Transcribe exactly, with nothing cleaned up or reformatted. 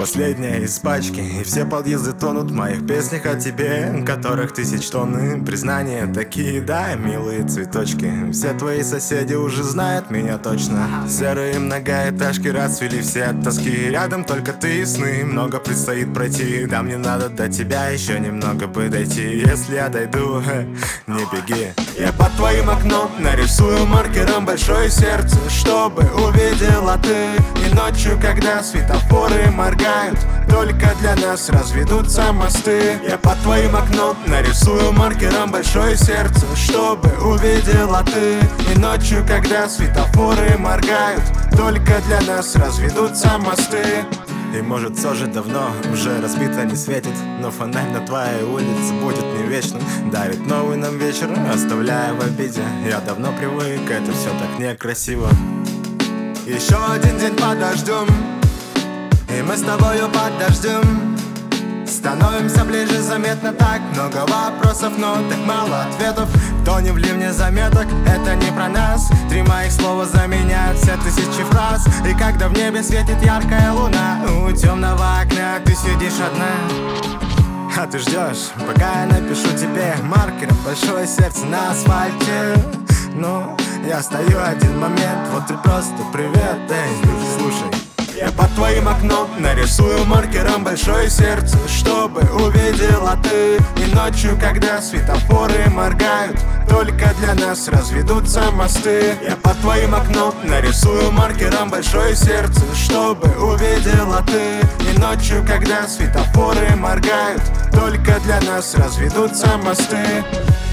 последняя из пачки, и все подъезды тонут в моих песнях о тебе, которых тысяч тонн. Признания такие, да, милые цветочки. Все твои соседи уже знают меня точно. Серые многоэтажки расцвели все от тоски. Рядом только ты и сны, много предстоит пройти. Да, мне надо до тебя еще немного бы дойти. Если я дойду, не беги. Я под твоим окном нарисую маркером большое сердце, чтобы увидела ты. И ночью, когда светофоры моргают, только для нас разведутся мосты. Я под твоим окном нарисую маркером большое сердце, чтобы увидела ты. И ночью, когда светофоры моргают, только для нас разведутся мосты. И может все же давно уже разбито не светит, но фонарь на твоей улице будет не вечным. Дарит новый нам вечер, оставляя в обиде. Я давно привык, это все так некрасиво. Еще один день подождем, и мы с тобою подождем. Становимся ближе, заметно так много вопросов, но так мало ответов. Тонем в ливне заметок, это не про нас. Три моих слова заменяют все тысячи фраз. И когда в небе светит яркая луна, у темного окна ты сидишь одна. А ты ждешь, пока я напишу тебе маркером большое сердце на асфальте. Ну, я стою один момент, вот и просто привет, эй, слушай. Я под твоим окном нарисую маркером большое сердце, чтобы увидела ты. И ночью, когда светофоры моргают, только для нас разведутся мосты. Я под твоим окном нарисую маркером большое сердце, чтобы увидела ты. И ночью, когда светофоры моргают, только для нас разведутся мосты.